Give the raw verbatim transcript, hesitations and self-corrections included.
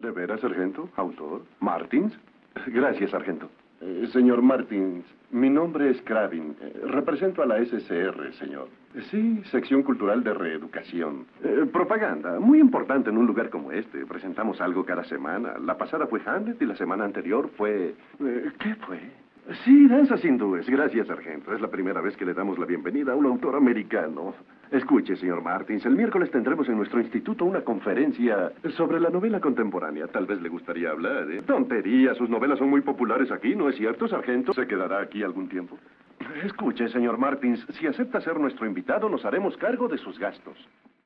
¿De veras, sargento? ¿Autor? ¿Martins? Gracias, sargento. Eh, señor Martins, mi nombre es Kravin. Eh, represento a la S C R, señor. Eh, Sí, sección cultural de reeducación. Eh, propaganda, muy importante en un lugar como este. Presentamos algo cada semana. La pasada fue Hamlet y la semana anterior fue... eh, ¿Qué fue? Sí, danzas hindúes. Gracias, sargento. Es la primera vez que le damos la bienvenida a un autor americano. Escuche, señor Martins, el miércoles tendremos en nuestro instituto una conferencia sobre la novela contemporánea. Tal vez le gustaría hablar, ¿eh? Tontería, sus novelas son muy populares aquí, ¿no es cierto, sargento? ¿Se quedará aquí algún tiempo? Escuche, señor Martins, si acepta ser nuestro invitado, nos haremos cargo de sus gastos.